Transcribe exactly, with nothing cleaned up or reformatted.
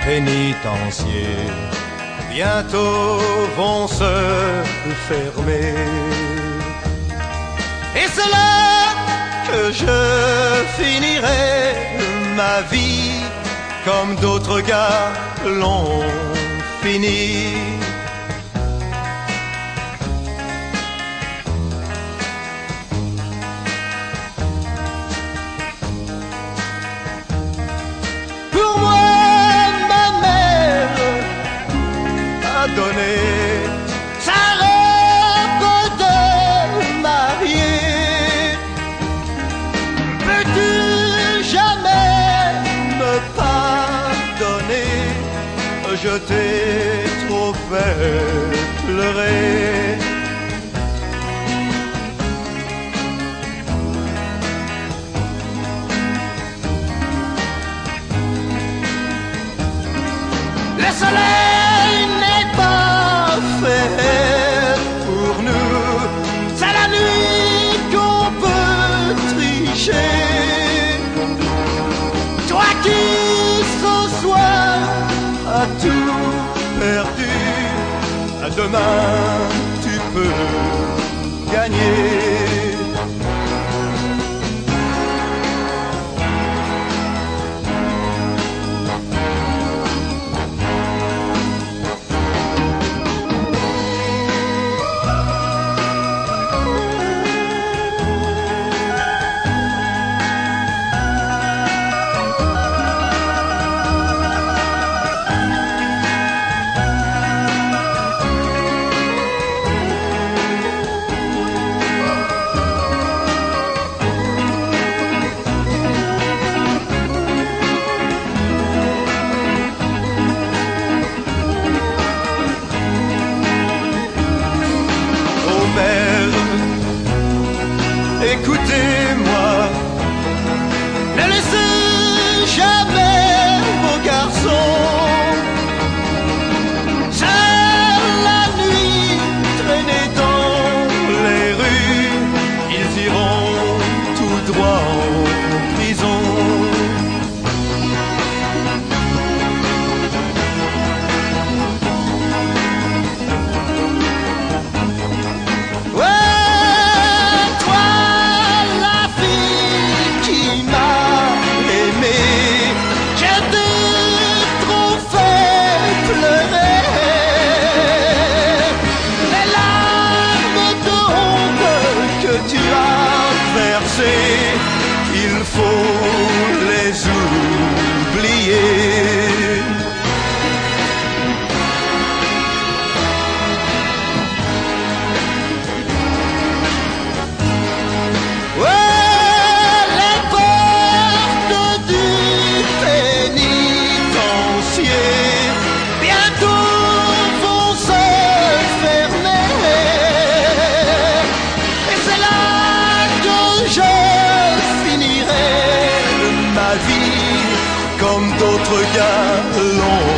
pénitenciers bientôt vont se fermer. Et c'est là que je finirai ma vie comme d'autres gars l'ont fini. Pour moi, ma mère a donné sa robe de mariée. Peux-tu jamais me pardonner? Je t'ai trop fait pleurer. Le soleil n'est pas fait pour nous, c'est la nuit qu'on peut tricher. Toi qui ce soir as tout perdu, demain tu peux gagner. Écoutez-moi, ne laissez jamais vos garçons seuls la nuit traîner dans les rues. Ils iront tout droit en prison. Il faut les oublier. Ouais, les portes du pénitencier bientôt vont se fermer. Et c'est là que je finirai ma vie comme d'autres gars l'ont